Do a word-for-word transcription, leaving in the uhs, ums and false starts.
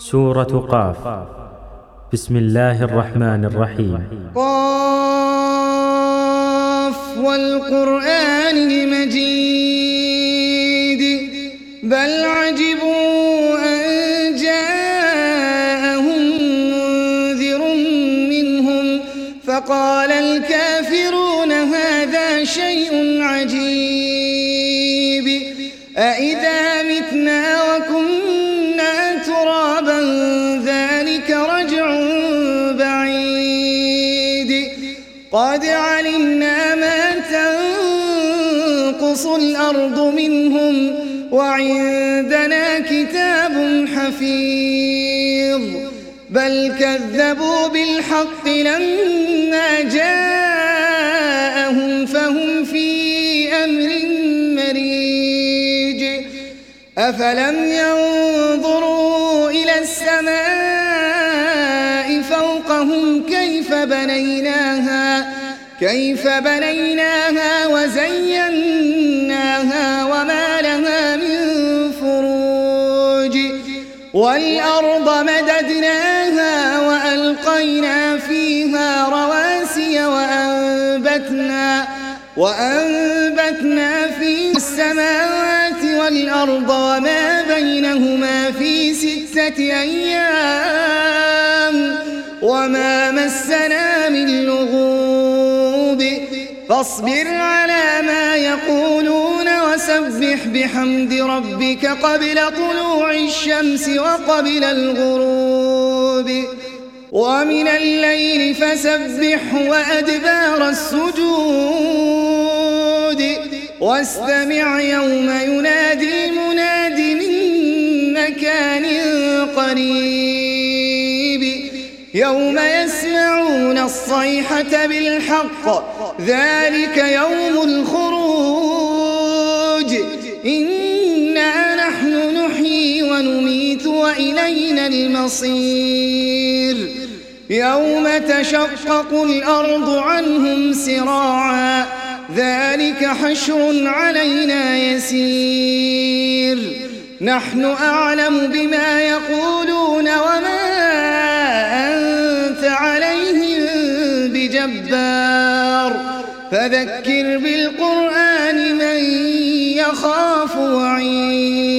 سورة قاف. بسم الله الرحمن الرحيم. قاف والقرآن المجيد بل عجبوا أن جاءهم منذر منهم فقال الكافرون هذا شيء عجيب أإذا متنا وكنا ترابا ذلك رجع بعيد قد علمنا ما تنقص الأرض منهم وعندنا كتاب حفيظ بل كذبوا بالحق لما جاءهم فهم في أمر مريج أفلم ينظروا إلى السماء فوقهم كيف بنيناها كيف بنيناها وزيناها وما لها من فروج والأرض مددناها وألقينا فيها رواسي وأنبتنا وأنبتنا في السماوات والأرض وما بينهما في ستة أيام وما مسنا من لغوب فاصبر على ما يقولون وسبح بحمد ربك قبل طلوع الشمس وقبل الغروب ومن الليل فسبحه وأدبار السجود واستمع يوم ينادي مناد من مكان قريب يوم يسمعون الصيحة بالحق ذلك يوم الخروج إنا نحن نحيي ونميت وإلينا المصير يوم تشقق الأرض عنهم سراعا ذلك حشر علينا يسير نحن أعلم بما يقولون وما أنت عليهم بجبار فذكر بالقرآن من يخاف وعيد.